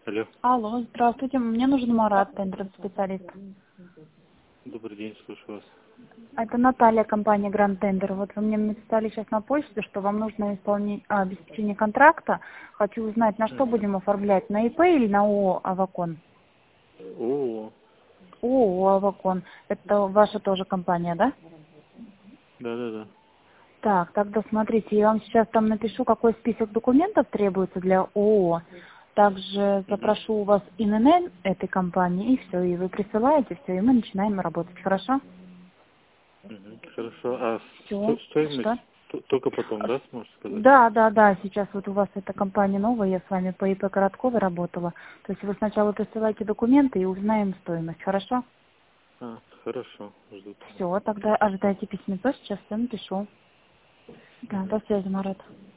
Алло. Алло, здравствуйте. Мне нужен Марат, тендер-специалист. Добрый день, слушаю вас. Это Наталья, компания Grand Tender. Вот вы мне написали сейчас на почту, что вам нужно обеспечение контракта. Хочу узнать, на что будем оформлять, на ИП или на ООО «Авакон»? О, ООО «Авакон». Это ваша тоже компания, да? да. Так, тогда смотрите, я вам сейчас там напишу, какой список документов требуется для ООО. Также Мгм. запрошу у вас ИНН этой компании, и все, и вы присылаете, все, и мы начинаем работать. Хорошо? Хорошо. А Все. стоимость Что? только потом, да, сможешь сказать? Да. Сейчас вот у вас эта компания новая, я с вами по ИП Коротковой работала. То есть вы сначала присылайте документы и узнаем стоимость. Хорошо? Хорошо, жду. Все, тогда ожидайте письмецо, сейчас все напишу. Да, до связи, Марат.